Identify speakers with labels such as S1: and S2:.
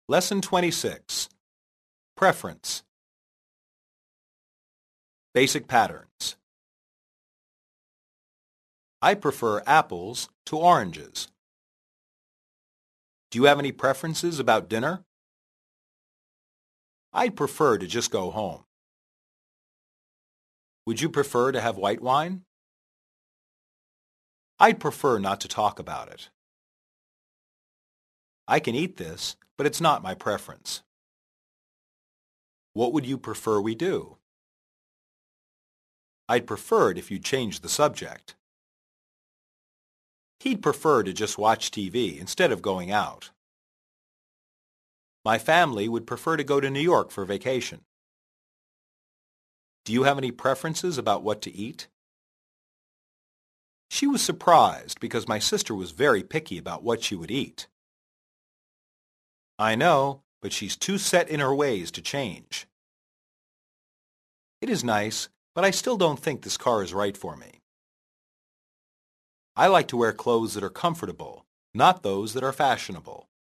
S1: Lesson 26. Preference. Basic patterns. I prefer apples to oranges. Do you have any preferences about dinner? I'd prefer to just go home. Would you prefer to have white wine? I'd prefer not to talk about it. I can eat this, but it's not my preference. What would you prefer we do? I'd prefer it if you changed the subject. He'd prefer to just watch TV instead of going out. My family would prefer to go to New York for vacation. Do you have any preferences about what to eat? She was surprised because my sister was very picky about what she would eat. I know, but she's too set in her ways to change. It is nice, but I still don't think this car is right for me. I like to wear clothes that are comfortable, not those that are fashionable.